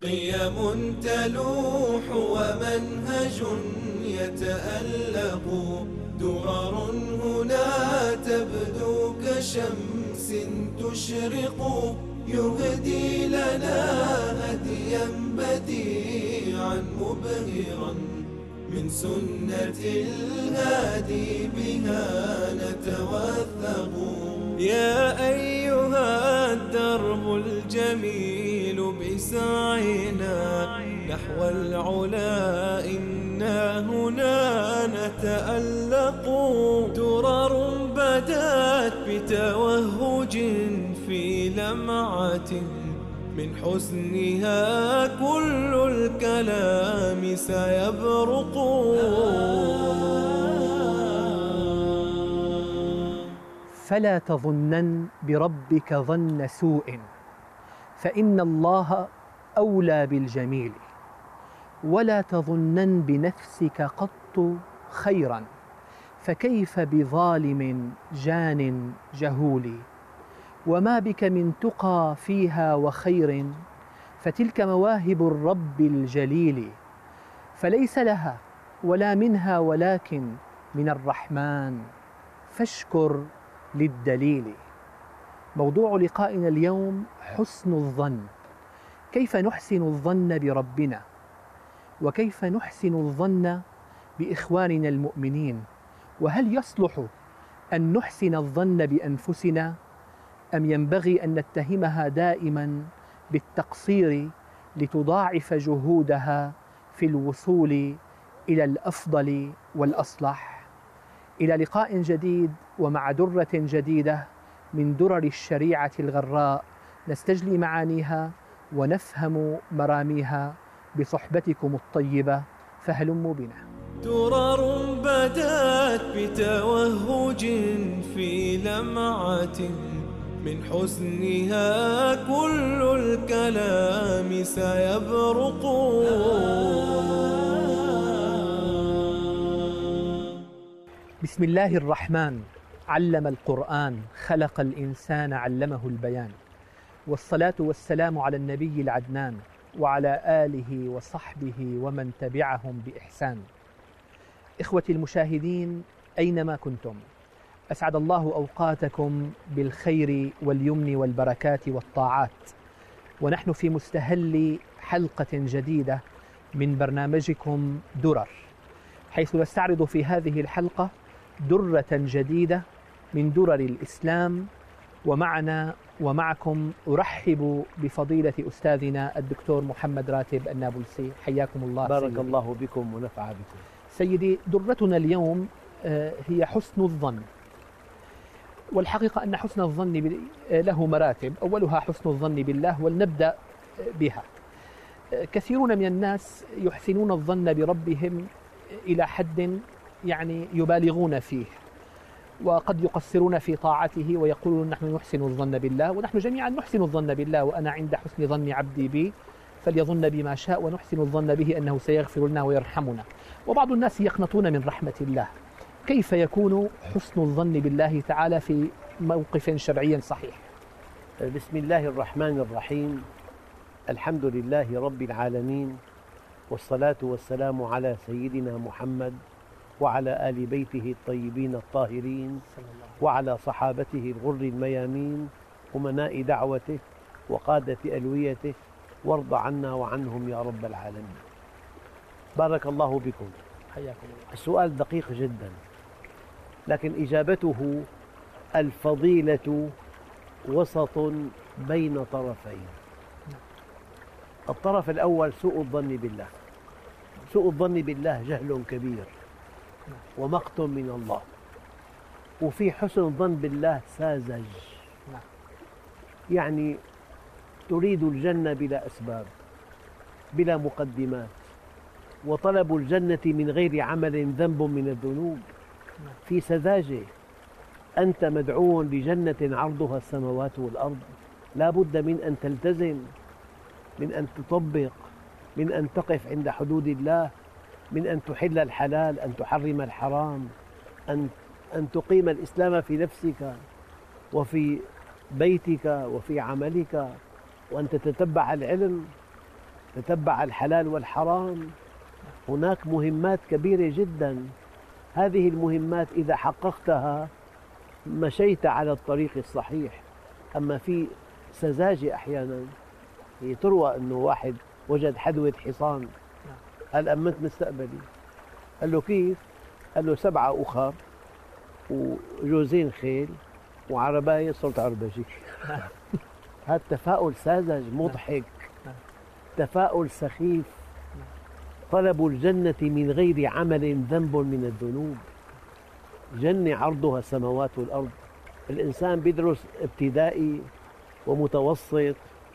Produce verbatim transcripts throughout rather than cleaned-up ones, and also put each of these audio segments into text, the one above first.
قيم تلوح ومنهج يتألق، درر هنا تبدو كشمس تشرق، يهدي لنا هديا بديعا مبهرا من سنة الهادي بها نتوثق. يا أيها الدرب الجميل بسعينا نحو العلا إنا هنا نتألق، درر بدات بتوهج في لمعة من حسنها كل الكلام سيبرق. فلا تظنن بربك ظن سوء، فإن الله أولى بالجميل، ولا تظنن بنفسك قط خيرا، فكيف بظالم جان جهول. وما بك من تقى فيها وخير، فتلك مواهب الرب الجليل، فليس لها ولا منها ولكن من الرحمن، فاشكر للدليل. موضوع لقائنا اليوم حسن الظن. كيف نحسن الظن بربنا، وكيف نحسن الظن بإخواننا المؤمنين، وهل يصلح أن نحسن الظن بأنفسنا أم ينبغي أن نتهمها دائما بالتقصير لتضاعف جهودها في الوصول إلى الأفضل والأصلح؟ إلى لقاء جديد ومع درة جديدة من درر الشريعة الغراء، نستجلي معانيها ونفهم مراميها بصحبتكم الطيبة، فهلموا بنا. درر بدات بتوهج في لمعة من حسنها كل الكلام سيبرق. بسم الله الرحمن، علم القرآن، خلق الإنسان، علمه البيان، والصلاة والسلام على النبي العدنان وعلى آله وصحبه ومن تبعهم بإحسان. إخوتي المشاهدين أينما كنتم، أسعد الله أوقاتكم بالخير واليمن والبركات والطاعات، ونحن في مستهل حلقة جديدة من برنامجكم درر، حيث نستعرض في هذه الحلقة درة جديدة من درر الإسلام. ومعنا ومعكم أرحب بفضيلة أستاذنا الدكتور محمد راتب النابلسي، حياكم الله. بارك سيدي. الله بكم ونفع بكم. سيدي، درتنا اليوم هي حسن الظن، والحقيقة أن حسن الظن له مراتب، أولها حسن الظن بالله، ولنبدأ بها. كثيرون من الناس يحسنون الظن بربهم إلى حد يعني يبالغون فيه، وقد يقصرون في طاعته ويقولون نحن نحسن الظن بالله، ونحن جميعا نحسن الظن بالله، وأنا عند حسن ظن عبدي بي فليظن بما شاء، ونحسن الظن به أنه سيغفر لنا ويرحمنا. وبعض الناس يقنطون من رحمة الله. كيف يكون حسن الظن بالله تعالى في موقف شرعي صحيح؟ بسم الله الرحمن الرحيم، الحمد لله رب العالمين، والصلاة والسلام على سيدنا محمد وعلى آل بيته الطيبين الطاهرين، وعلى صحابته الغر الميامين، أمناء دعوته وقادة ألويته، وارض عنا وعنهم يا رب العالمين. بارك الله بكم. حياكم الله. السؤال دقيق جدا، لكن إجابته الفضيلة وسط بين طرفين. الطرف الأول سوء الظن بالله. سوء الظن بالله جهل كبير ومقت من الله، وفي حسن الظن بالله ساذج، يعني تريد الجنة بلا أسباب، بلا مقدمات، وطلب الجنة من غير عمل ذنب من الذنوب، في سذاجة. أنت مدعو لجنة عرضها السماوات والأرض، لا بد من أن تلتزم، من أن تطبق، من أن تقف عند حدود الله، من أن تحل الحلال، أن تحرم الحرام، أن أن تقيم الإسلام في نفسك وفي بيتك وفي عملك، وأن تتتبع العلم. تتبع الحلال والحرام. هناك مهمات كبيرة جدا، هذه المهمات إذا حققتها مشيت على الطريق الصحيح. أما في سذاجة أحيانا، هي تروى أنه واحد وجد حدوة حصان، قال أمنت مستقبلي. قال له كيف؟ قال له سبعة أخر وجوزين خيل وعرباية صرت عربجي. هذا تفاؤل ساذج مضحك، تفاؤل سخيف. طلب الجنة من غير عمل ذنب من الذنوب. جنة عرضها السماوات والأرض. الإنسان بيدرس ابتدائي ومتوسط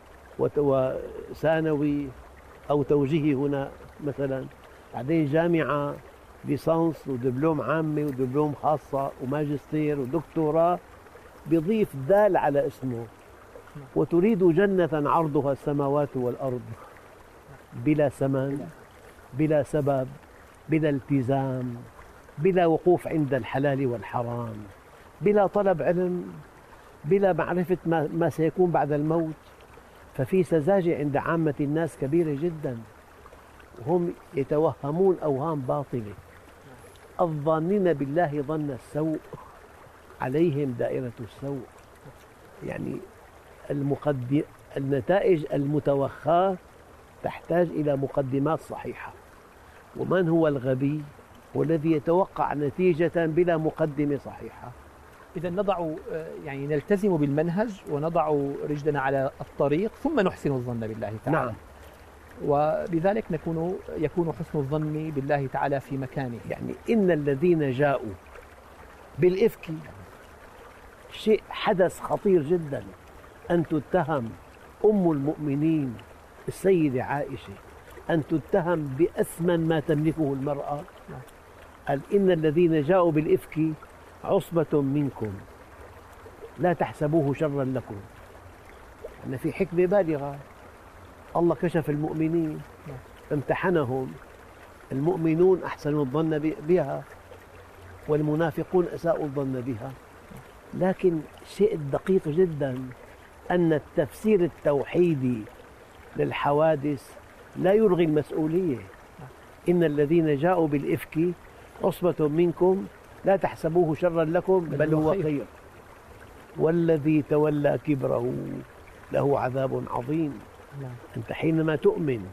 وثانوي أو توجيهي هنا مثلا، بعدين جامعة ليسانس ودبلوم عامة ودبلوم خاصة وماجستير ودكتوراه، بيضيف دال على اسمه. وتريد جنة عرضها السماوات والأرض بلا ثمن، بلا سبب، بلا التزام، بلا وقوف عند الحلال والحرام، بلا طلب علم، بلا معرفة ما سيكون بعد الموت. ففي سذاجة عند عامة الناس كبيرة جدا، وهم يتوهمون أوهام باطلة. الظانين بالله ظن السوء عليهم دائرة السوء. يعني المقدم النتائج المتوخاة تحتاج إلى مقدمات صحيحة. ومن هو الغبي؟ هو الذي يتوقع نتيجة بلا مقدمة صحيحة. إذا نضع يعني نلتزم بالمنهج ونضع رجلنا على الطريق ثم نحسن الظن بالله تعالى. نعم. وبذلك نكون يكون حسن الظن بالله تعالى في مكانه. يعني إن الذين جاءوا بالإفك شيء حدث خطير جدا، أن تتهم أم المؤمنين السيدة عائشة، أن تتهم بأثمن ما تملكه المرأة. قال إن الذين جاءوا بالإفك عصبة منكم لا تحسبوه شرا لكم. أن في حكمة بالغة، الله كشف المؤمنين امتحنهم. المؤمنون أحسنوا الظن بها والمنافقون أساءوا الظن بها. لكن شيء دقيق جدا أن التفسير التوحيدي للحوادث لا يلغي المسؤولية. إن الذين جاءوا بالإفك عصبة منكم لا تحسبوه شرا لكم بل هو خير، والذي تولى كبره له عذاب عظيم. أنت حينما تؤمن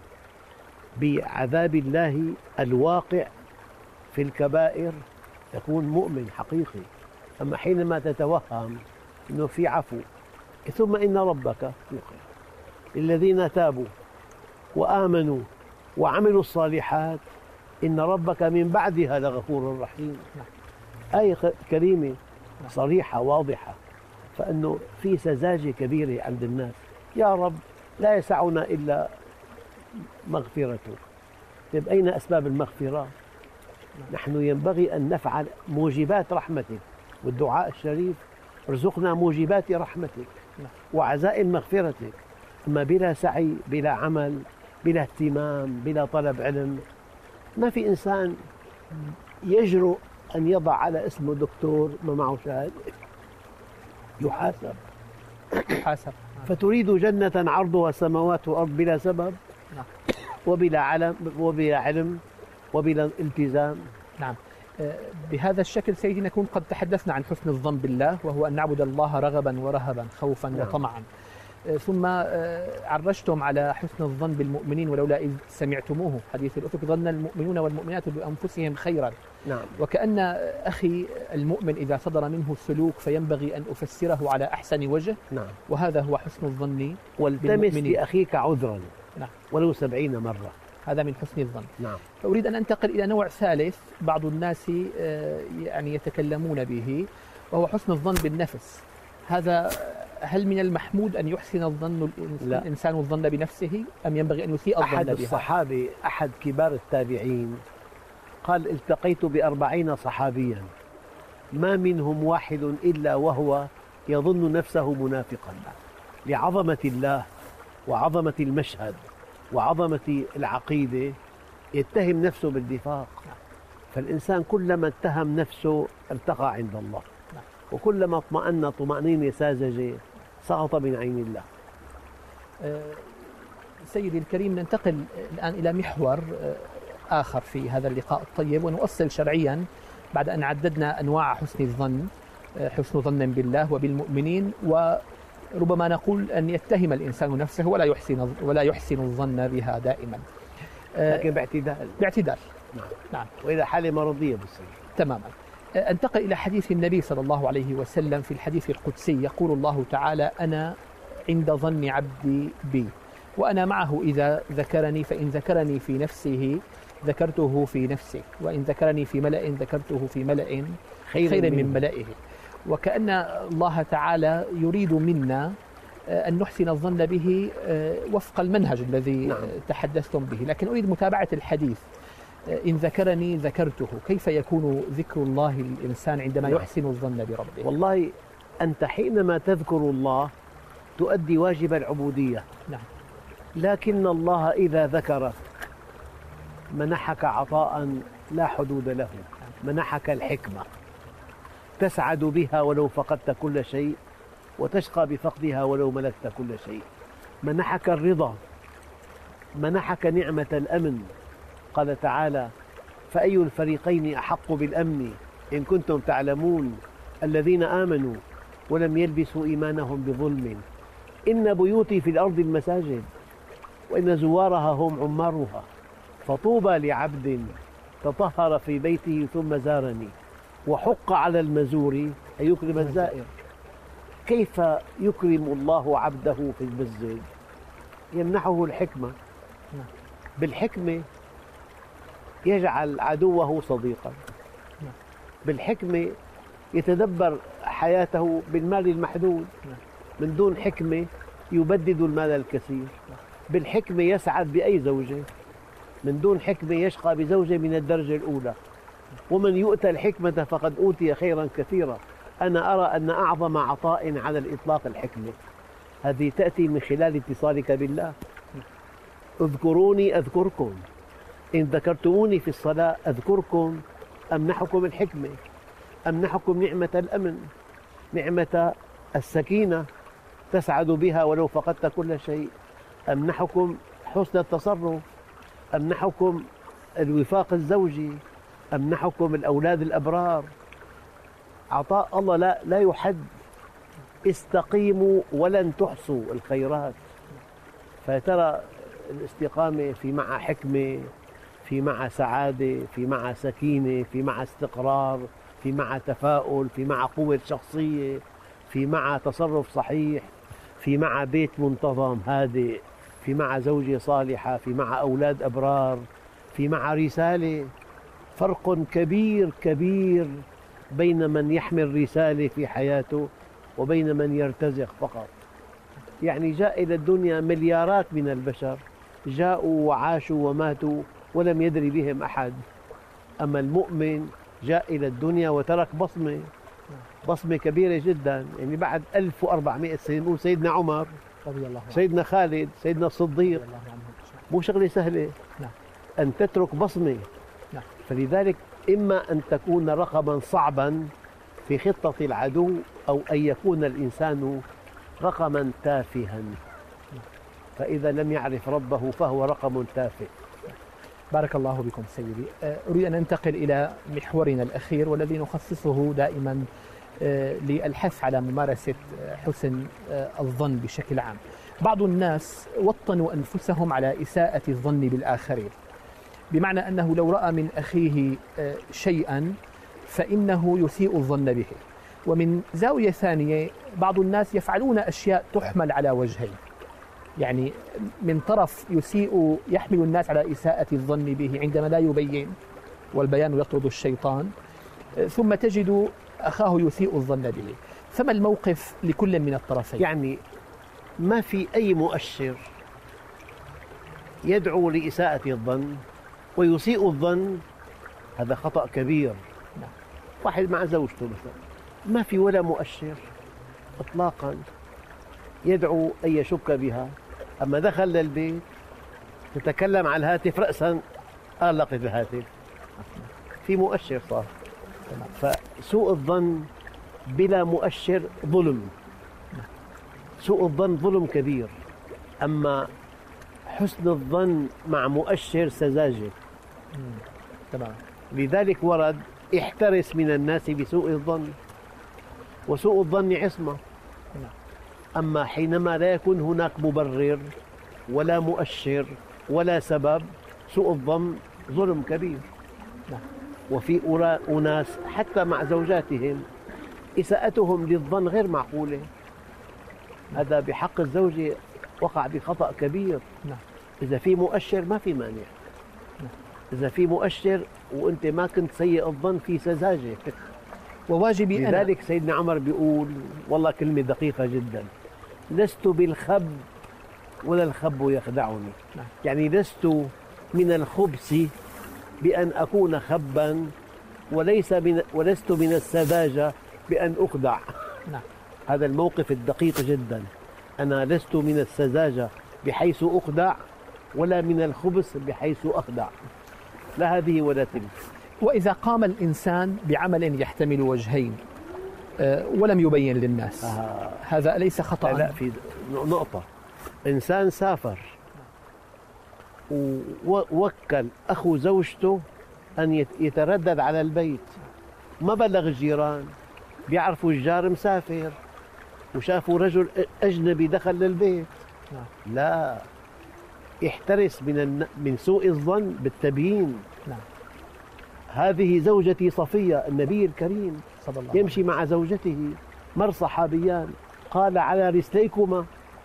بعذاب الله الواقع في الكبائر تكون مؤمن حقيقي. أما حينما تتوهم أنه في عفو، ثم إن ربك للذين تابوا وآمنوا وعملوا الصالحات إن ربك من بعدها لغفور رحيم. آية كريمة صريحة واضحة. فإنه في سذاجة كبيرة عند الناس. يا رب لا يسعنا إلا مغفرتك. طيب أين أسباب المغفرة؟ نحن ينبغي أن نفعل موجبات رحمتك، والدعاء الشريف ارزقنا موجبات رحمتك وعزائم مغفرتك. أما بلا سعي، بلا عمل، بلا اهتمام، بلا طلب علم، ما في إنسان يجرؤ أن يضع على اسمه دكتور ما معه شهادة. يحاسب يحاسب. فتريد جنة عرضها السماوات والأرض بلا سبب وبلا علم وبلا علم وبلا التزام. نعم. بهذا الشكل سيدي نكون قد تحدثنا عن حسن الظن بالله، وهو أن نعبد الله رغبا ورهبا، خوفا نعم. وطمعا. ثم عرجتم على حسن الظن بالمؤمنين ولولا إذ سمعتموه حديث الأفك ظن المؤمنون والمؤمنات بأنفسهم خيرا. نعم. وكأن أخي المؤمن إذا صدر منه سلوك فينبغي أن أفسره على أحسن وجه. نعم. وهذا هو حسن الظن. والتمس لأخيك عذرا. نعم. ولو سبعين مرة. هذا من حسن الظن. نعم. أريد أن أنتقل إلى نوع ثالث بعض الناس يعني يتكلمون به، وهو حسن الظن بالنفس. هذا هل من المحمود أن يحسن الظن الإنسان الظن بنفسه أم ينبغي أن يسيء الظن بها؟ أحد الصحابة أحد كبار التابعين قال التقيت بأربعين صحابيا ما منهم واحد إلا وهو يظن نفسه منافقا، لعظمة الله وعظمة المشهد وعظمة العقيدة يتهم نفسه بالنفاق. فالإنسان كلما اتهم نفسه ارتقى عند الله، وكلما اطمأن طمأنينة ساذجة سقط من عين الله. سيدي الكريم ننتقل الآن إلى محور آخر في هذا اللقاء الطيب، ونؤصل شرعيا بعد أن عددنا أنواع حسن الظن، حسن ظن بالله وبالمؤمنين، وربما نقول أن يتهم الإنسان نفسه ولا يحسن ولا يحسن الظن بها دائما، لكن باعتدال. باعتدال. نعم. نعم. وإذا حالة مرضية بتصير. تماما. انتقل إلى حديث النبي صلى الله عليه وسلم في الحديث القدسي، يقول الله تعالى: أنا عند ظن عبدي بي وأنا معه إذا ذكرني، فإن ذكرني في نفسه ذكرته في نفسه، وإن ذكرني في ملأ ذكرته في ملأ خير, خير من ملئه. وكأن الله تعالى يريد منا أن نحسن الظن به وفق المنهج الذي نعم. تحدثتم به، لكن أريد متابعة الحديث. إن ذكرني ذكرته، كيف يكون ذكر الله للإنسان عندما نعم. يحسن الظن بربه؟ والله أنت حينما تذكر الله تؤدي واجب العبودية. نعم. لكن الله إذا ذكرك منحك عطاء لا حدود له، منحك الحكمة تسعد بها ولو فقدت كل شيء، وتشقى بفقدها ولو ملكت كل شيء. منحك الرضا، منحك نعمة الأمن. قال تعالى: فأي الفريقين أحق بالأمن إن كنتم تعلمون الذين آمنوا ولم يلبسوا إيمانهم بظلم إن بيوتي في الأرض المساجد وإن زوارها هم عمارها فطوبى لعبد تطهر في بيته ثم زارني وحق على المزور أن يكرم الزائر. كيف يكرم الله عبده في المسجد؟ يمنحه الحكمة. بالحكمة يجعل عدوه صديقا، بالحكمة يتدبر حياته بالمال المحدود، من دون حكمة يبدد المال الكثير. بالحكمة يسعد بأي زوجة، من دون حكمة يشقى بزوجة من الدرجة الأولى. ومن يؤتى الحكمة فقد أوتي خيرا كثيرا. أنا أرى أن أعظم عطاء على الإطلاق الحكمة، هذه تأتي من خلال اتصالك بالله. اذكروني أذكركم، إن ذكرتموني في الصلاة أذكركم. أمنحكم الحكمة، أمنحكم نعمة الأمن، نعمة السكينة تسعد بها ولو فقدت كل شيء. أمنحكم حسن التصرف، أمنحكم الوفاق الزوجي، أمنحكم الأولاد الأبرار. عطاء الله لا, لا يحد. استقيموا ولن تحصوا الخيرات. فترى الاستقامة في مع حكمة، في مع سعادة، في مع سكينة، في مع استقرار، في مع تفاؤل، في مع قوة شخصية، في مع تصرف صحيح، في مع بيت منتظم هادئ، في مع زوجة صالحة، في مع أولاد أبرار، في مع رسالة. فرق كبير كبير بين من يحمل رسالة في حياته وبين من يرتزق فقط. يعني جاء إلى الدنيا مليارات من البشر، جاءوا وعاشوا وماتوا ولم يدري بهم أحد. أما المؤمن جاء إلى الدنيا وترك بصمة، بصمة كبيرة جدا. يعني بعد ألف وأربعمائة سنة نقول سيدنا عمر رضي الله عنه، سيدنا خالد، سيدنا الصديق، مو شغلة سهلة. نعم. أن تترك بصمة. نعم. فلذلك إما أن تكون رقما صعبا في خطة العدو، أو أن يكون الإنسان رقما تافها، فإذا لم يعرف ربه فهو رقم تافه. بارك الله بكم سيدي. أريد أن ننتقل إلى محورنا الأخير والذي نخصصه دائما للحث على ممارسة حسن الظن بشكل عام. بعض الناس وطنوا أنفسهم على إساءة الظن بالآخرين، بمعنى أنه لو رأى من أخيه شيئا فإنه يسيء الظن به. ومن زاوية ثانية بعض الناس يفعلون أشياء تحمل على وجهين، يعني من طرف يسيء يحمل الناس على إساءة الظن به عندما لا يبين، والبيان يطرد الشيطان، ثم تجد أخاه يسيء الظن به. فما الموقف لكل من الطرفين؟ يعني ما في أي مؤشر يدعو لإساءة الظن ويسيء الظن، هذا خطأ كبير. واحد مع زوجته مثلا، ما في ولا مؤشر إطلاقا يدعو أن يشك بها، أما دخل للبيت تتكلم على الهاتف رأسا أغلقت الهاتف، في مؤشر صار. فسوء الظن بلا مؤشر ظلم، سوء الظن ظلم كبير. أما حسن الظن مع مؤشر سذاجة. تمام. لذلك ورد احترس من الناس بسوء الظن، وسوء الظن عصمة. أما حينما لا يكون هناك مبرر ولا مؤشر ولا سبب، سوء الظن ظلم كبير. وفي أناس حتى مع زوجاتهم إساءتهم للظن غير معقولة. هذا بحق الزوجة وقع بخطأ كبير. إذا في مؤشر ما في مانع، إذا في مؤشر وأنت ما كنت سيء الظن في سذاجة. وواجبي أنا. لذلك سيدنا عمر بيقول، والله كلمة دقيقة جدا: لست بالخب ولا الخب يخدعني. نعم. يعني لست من الخبث بأن أكون خبا، وليس من ولست من السذاجة بأن أخدع. نعم. هذا الموقف الدقيق جدا. أنا لست من السذاجة بحيث أخدع، ولا من الخبث بحيث أخدع، لا هذه ولا تلك. وإذا قام الإنسان بعمل يحتمل وجهين ولم يبين للناس، آه. هذا أليس خطأ؟ لا، في نقطة. إنسان سافر ووكل أخو زوجته أن يتردد على البيت، ما بلغ الجيران، بيعرفوا الجار مسافر وشافوا رجل أجنبي دخل للبيت. نعم. لا، احترس من من سوء الظن بالتبيين. نعم. هذه زوجتي صفية. النبي الكريم صلى الله يمشي مع زوجته، مر صحابيان قال: على رسليكما،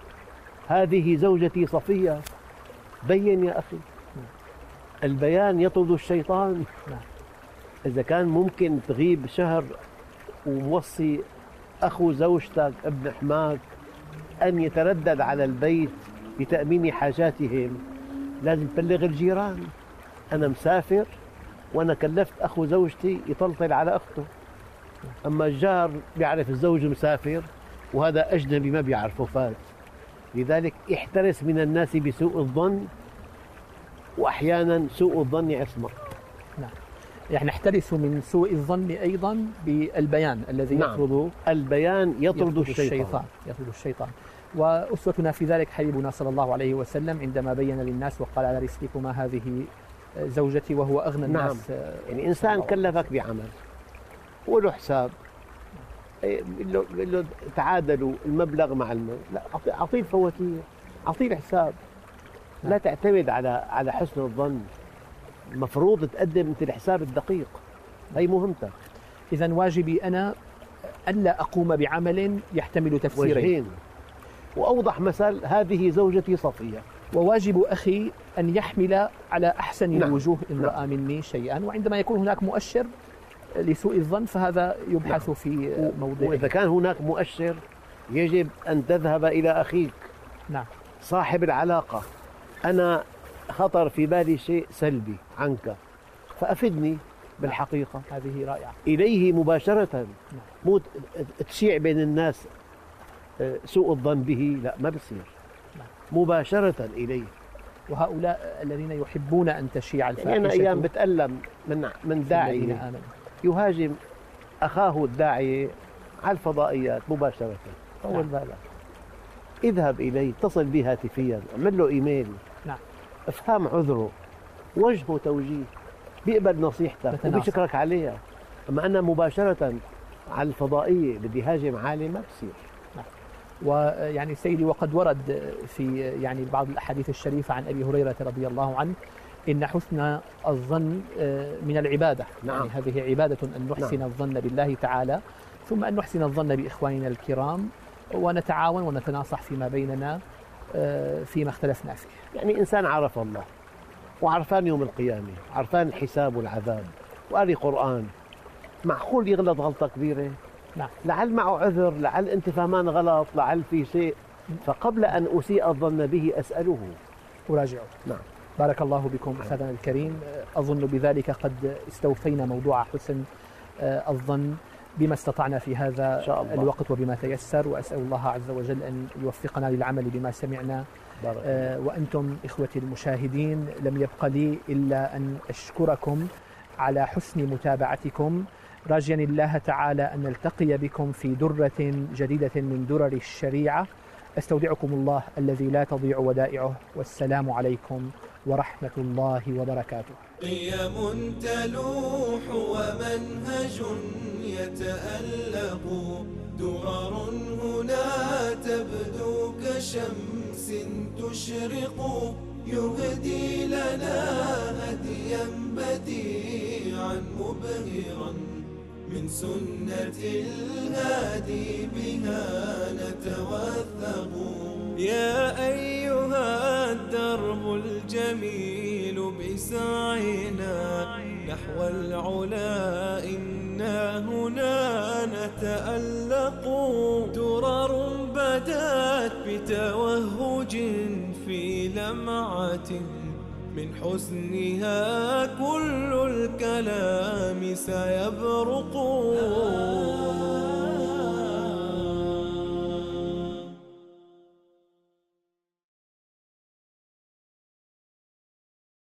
هذه زوجتي صفية. بين يا أخي. البيان يطرد الشيطان. إذا كان ممكن تغيب شهر وموصي أخو زوجتك ابن حماك أن يتردد على البيت لتأمين حاجاتهم، لازم تبلغ الجيران: أنا مسافر وأنا كلفت أخو زوجتي يطلطل على أخته. أما الجار بيعرف الزوج مسافر وهذا أجنبي ما بيعرفه فات. لذلك احترس من الناس بسوء الظن، وأحيانا سوء الظن عصمة. نعم. يعني نحترس من سوء الظن أيضا بالبيان الذي نعم. يطرد البيان يطرد, يطرد الشيطان. الشيطان يطرد الشيطان. وأسوتنا في ذلك حبيبنا صلى الله عليه وسلم عندما بين للناس وقال: على رسلكما هذه زوجتي، وهو أغنى الناس. نعم. يعني إنسان كلفك بعمل وله حساب، بيقول له تعادلوا المبلغ مع المبلغ، لا، أعطيه الفواتير، أعطيه الحساب. لا تعتمد على على حسن الظن. المفروض تقدم أنت الحساب الدقيق. هي مهمتك. إذن واجبي أنا ألا أقوم بعمل يحتمل تفسيرين. وجهين. وأوضح مثل: هذه زوجتي صفية. وواجب أخي أن يحمل على أحسن نعم. الوجوه إن نعم. رأى مني شيئا، وعندما يكون هناك مؤشر لسوء الظن فهذا يبحث نعم. في موضعه. وإذا كان هناك مؤشر يجب أن تذهب إلى أخيك. نعم. صاحب العلاقة: أنا خطر في بالي شيء سلبي عنك، فأفدني بالحقيقة. هذه رائعة. إليه مباشرة. نعم. مو تشيع بين الناس سوء الظن به، لا، ما بصير. نعم. مباشرة إليه. وهؤلاء الذين يحبون أن تشيع الفاحشة، يعني أنا أيام بتألم من من داعي يهاجم أخاه الداعية على الفضائيات مباشرة. طول نعم. بالك، اذهب إليه، اتصل به هاتفيا، اعمل له إيميل. نعم. افهم عذره، وجهه توجيه، بيقبل نصيحتك وبيشكرك عليها. أما أنا مباشرة على الفضائية بدي هاجم عالم، ما بصير. نعم. ويعني سيدي، وقد ورد في يعني بعض الأحاديث الشريفة عن أبي هريرة رضي الله عنه: إن حسن الظن من العبادة. نعم. يعني هذه عبادة أن نحسن نعم. الظن بالله تعالى، ثم أن نحسن الظن بإخواننا الكرام، ونتعاون ونتناصح فيما بيننا فيما اختلفنا فيه. يعني إنسان عرف الله وعرفان يوم القيامة، عرفان الحساب والعذاب، وقاري قرآن، معقول يغلط غلطة كبيرة؟ نعم. لعل معه عذر، لعل أنت فهمان غلط، لعل في شيء، فقبل أن أسيء الظن به أسأله، أراجعه. نعم. بارك الله بكم أستاذنا الكريم. أظن بذلك قد استوفينا موضوع حسن الظن بما استطعنا في هذا الوقت وبما تيسر، وأسأل الله عز وجل أن يوفقنا للعمل بما سمعنا. آه وأنتم إخوتي المشاهدين، لم يبق لي إلا أن أشكركم على حسن متابعتكم، راجيا الله تعالى أن نلتقي بكم في درة جديدة من درر الشريعة. أستودعكم الله الذي لا تضيع ودائعه، والسلام عليكم ورحمة الله وبركاته. قيم تلوح ومنهج يتألق، درر هنا تبدو كشمس تشرق، يهدي لنا هديا بديعا مبهرا من سنة الهادي بها نتوثق. يا أيها الدرب الجميل بسعينا نحو العلا إنا هنا نتألق، درر بدات بتوهج في لمعة من حسنها كل الكلام سيبرق.